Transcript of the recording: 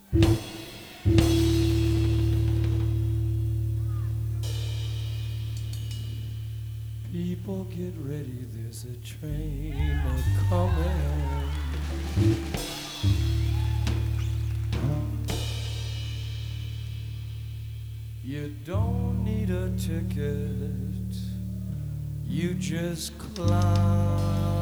People get ready, there's a train a-coming. You don't need a ticket, you just climb.